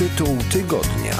Tytuł tygodnia.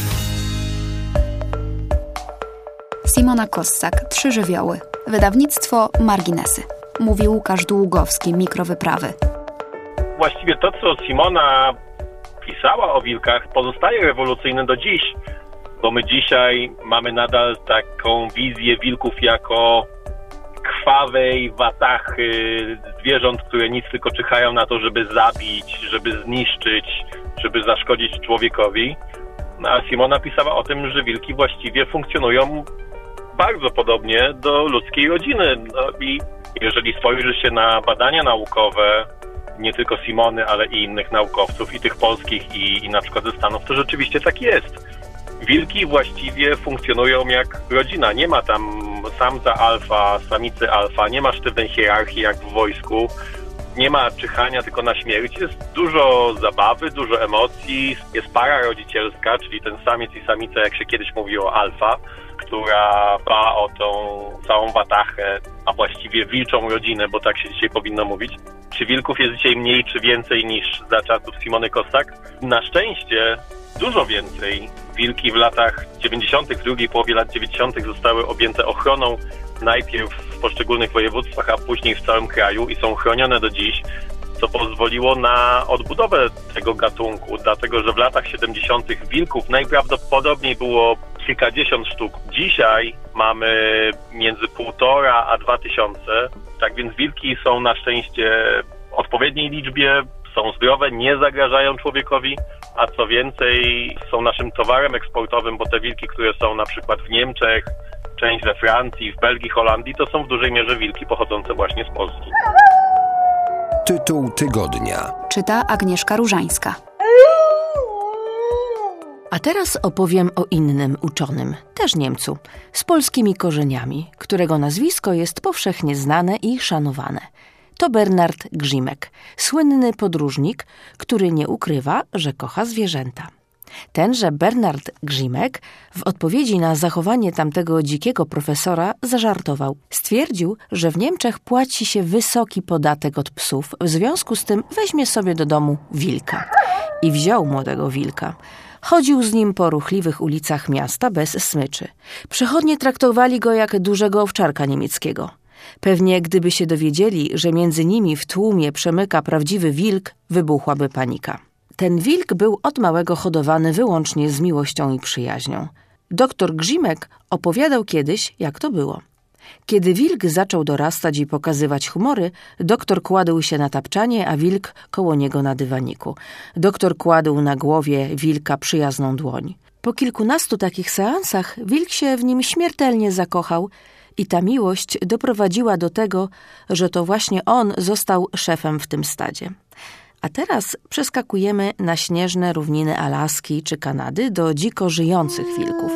Simona Kossak, Trzy żywioły. Wydawnictwo Marginesy. Mówi Łukasz Długowski, Mikrowyprawy. Właściwie to, co Simona pisała o wilkach, pozostaje rewolucyjne do dziś, bo my dzisiaj mamy nadal taką wizję wilków jako krwawej watachy zwierząt, które nic tylko czyhają na to, żeby zabić, żeby zniszczyć, żeby zaszkodzić człowiekowi. A Simona pisała o tym, że wilki właściwie funkcjonują bardzo podobnie do ludzkiej rodziny. I jeżeli spojrzy się na badania naukowe, nie tylko Simony, ale i innych naukowców, i tych polskich, i na przykład ze Stanów, to rzeczywiście tak jest. Wilki właściwie funkcjonują jak rodzina. Nie ma tam samca alfa, samicy alfa, nie ma sztywnej hierarchii jak w wojsku, nie ma czyhania tylko na śmierć. Jest dużo zabawy, dużo emocji, jest para rodzicielska, czyli ten samiec i samica, jak się kiedyś mówiło, alfa, która dba o tą całą watachę, a właściwie wilczą rodzinę, bo tak się dzisiaj powinno mówić. Czy wilków jest dzisiaj mniej czy więcej niż za czasów Simony Kossak? Na szczęście dużo więcej. Wilki w latach 90., w drugiej połowie lat 90. zostały objęte ochroną najpierw w poszczególnych województwach, a później w całym kraju i są chronione do dziś, co pozwoliło na odbudowę tego gatunku, dlatego że w latach 70. wilków najprawdopodobniej było kilkadziesiąt sztuk. Dzisiaj mamy między 1,5 a 2,000, tak więc wilki są na szczęście w odpowiedniej liczbie, są zdrowe, nie zagrażają człowiekowi, a co więcej są naszym towarem eksportowym, bo te wilki, które są na przykład w Niemczech, część we Francji, w Belgii, Holandii, to są w dużej mierze wilki pochodzące właśnie z Polski. Tytuł tygodnia. Czyta Agnieszka Różańska. A teraz opowiem o innym uczonym, też Niemcu, z polskimi korzeniami, którego nazwisko jest powszechnie znane i szanowane. To Bernard Grzimek, słynny podróżnik, który nie ukrywa, że kocha zwierzęta. Tenże Bernard Grzimek w odpowiedzi na zachowanie tamtego dzikiego profesora zażartował. Stwierdził, że w Niemczech płaci się wysoki podatek od psów, w związku z tym weźmie sobie do domu wilka. I wziął młodego wilka. Chodził z nim po ruchliwych ulicach miasta bez smyczy. Przechodnie traktowali go jak dużego owczarka niemieckiego. Pewnie gdyby się dowiedzieli, że między nimi w tłumie przemyka prawdziwy wilk, wybuchłaby panika. Ten wilk był od małego hodowany wyłącznie z miłością i przyjaźnią. Doktor Grzimek opowiadał kiedyś, jak to było. Kiedy wilk zaczął dorastać i pokazywać humory, doktor kładł się na tapczanie, a wilk koło niego na dywaniku. Doktor kładł na głowie wilka przyjazną dłoń. Po kilkunastu takich seansach wilk się w nim śmiertelnie zakochał i ta miłość doprowadziła do tego, że to właśnie on został szefem w tym stadzie. A teraz przeskakujemy na śnieżne równiny Alaski czy Kanady do dziko żyjących wilków.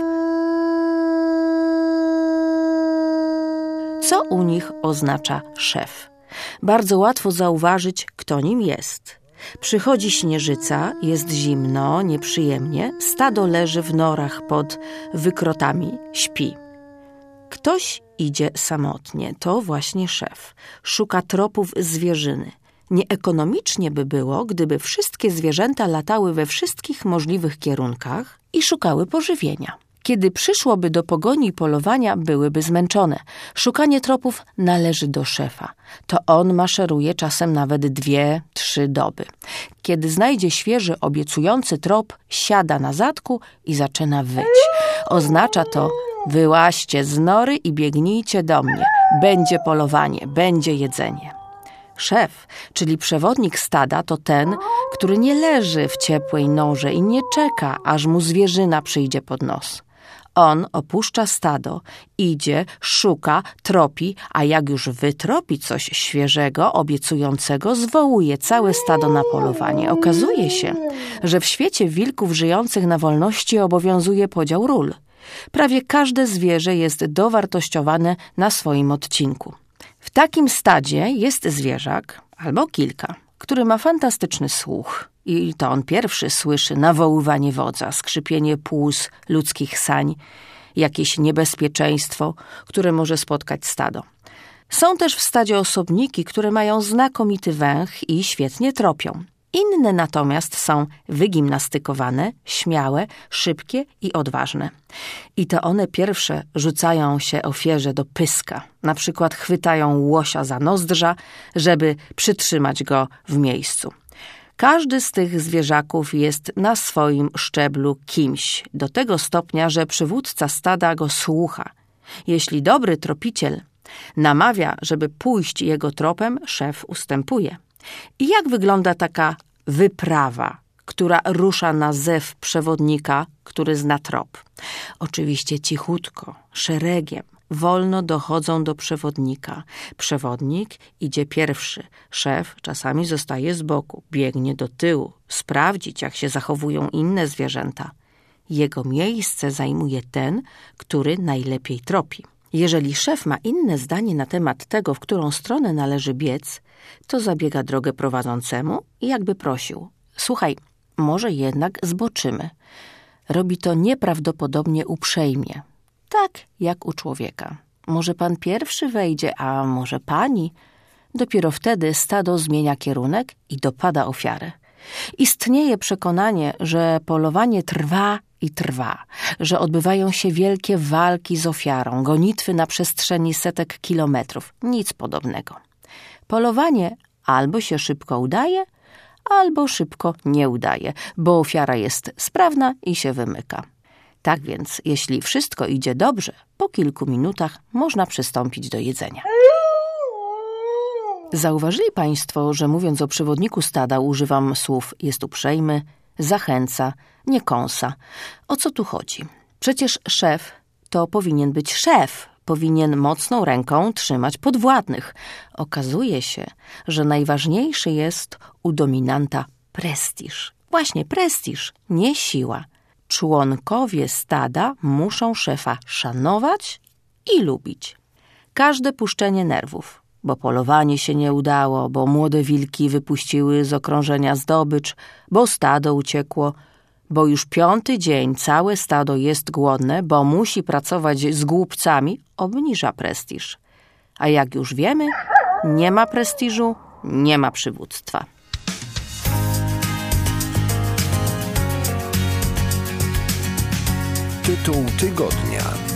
Co u nich oznacza szef? Bardzo łatwo zauważyć, kto nim jest. Przychodzi śnieżyca, jest zimno, nieprzyjemnie, stado leży w norach pod wykrotami, śpi. Ktoś idzie samotnie, to właśnie szef. Szuka tropów zwierzyny. Nieekonomicznie by było, gdyby wszystkie zwierzęta latały we wszystkich możliwych kierunkach i szukały pożywienia. Kiedy przyszłoby do pogoni i polowania, byłyby zmęczone. Szukanie tropów należy do szefa. To on maszeruje czasem nawet 2-3 doby. Kiedy znajdzie świeży, obiecujący trop, siada na zadku i zaczyna wyć. Oznacza to: wyłaźcie z nory i biegnijcie do mnie. Będzie polowanie, będzie jedzenie. Szef, czyli przewodnik stada, to ten, który nie leży w ciepłej norze i nie czeka, aż mu zwierzyna przyjdzie pod nos. On opuszcza stado, idzie, szuka, tropi, a jak już wytropi coś świeżego, obiecującego, zwołuje całe stado na polowanie. Okazuje się, że w świecie wilków żyjących na wolności obowiązuje podział ról. Prawie każde zwierzę jest dowartościowane na swoim odcinku. W takim stadzie jest zwierzak, albo kilka, który ma fantastyczny słuch. I to on pierwszy słyszy nawoływanie wodza, skrzypienie płuc ludzkich sań, jakieś niebezpieczeństwo, które może spotkać stado. Są też w stadzie osobniki, które mają znakomity węch i świetnie tropią. Inne natomiast są wygimnastykowane, śmiałe, szybkie i odważne. I to one pierwsze rzucają się ofierze do pyska. Na przykład chwytają łosia za nozdrza, żeby przytrzymać go w miejscu. Każdy z tych zwierzaków jest na swoim szczeblu kimś, do tego stopnia, że przywódca stada go słucha. Jeśli dobry tropiciel namawia, żeby pójść jego tropem, szef ustępuje. I jak wygląda taka wyprawa, która rusza na zew przewodnika, który zna trop? Oczywiście cichutko, szeregiem, wolno dochodzą do przewodnika. Przewodnik idzie pierwszy. Szef czasami zostaje z boku, biegnie do tyłu, sprawdzić, jak się zachowują inne zwierzęta. Jego miejsce zajmuje ten, który najlepiej tropi. Jeżeli szef ma inne zdanie na temat tego, w którą stronę należy biec, to zabiega drogę prowadzącemu i jakby prosił: słuchaj, może jednak zboczymy. Robi to nieprawdopodobnie uprzejmie, tak jak u człowieka. Może pan pierwszy wejdzie, a może pani? Dopiero wtedy stado zmienia kierunek i dopada ofiarę. Istnieje przekonanie, że polowanie trwa i trwa, że odbywają się wielkie walki z ofiarą, gonitwy na przestrzeni setek kilometrów. Nic podobnego. Polowanie albo się szybko udaje, albo szybko nie udaje, bo ofiara jest sprawna i się wymyka. Tak więc, jeśli wszystko idzie dobrze, po kilku minutach można przystąpić do jedzenia. Zauważyli państwo, że mówiąc o przewodniku stada używam słów jest uprzejmy, zachęca, nie kąsa. O co tu chodzi? Przecież szef to powinien być szef, powinien mocną ręką trzymać podwładnych. Okazuje się, że najważniejszy jest u dominanta prestiż. Właśnie prestiż, nie siła. Członkowie stada muszą szefa szanować i lubić. Każde puszczenie nerwów, bo polowanie się nie udało, bo młode wilki wypuściły z okrążenia zdobycz, bo stado uciekło, bo już 5. dzień całe stado jest głodne, bo musi pracować z głupcami, obniża prestiż. A jak już wiemy, nie ma prestiżu, nie ma przywództwa. Tytuł tygodnia.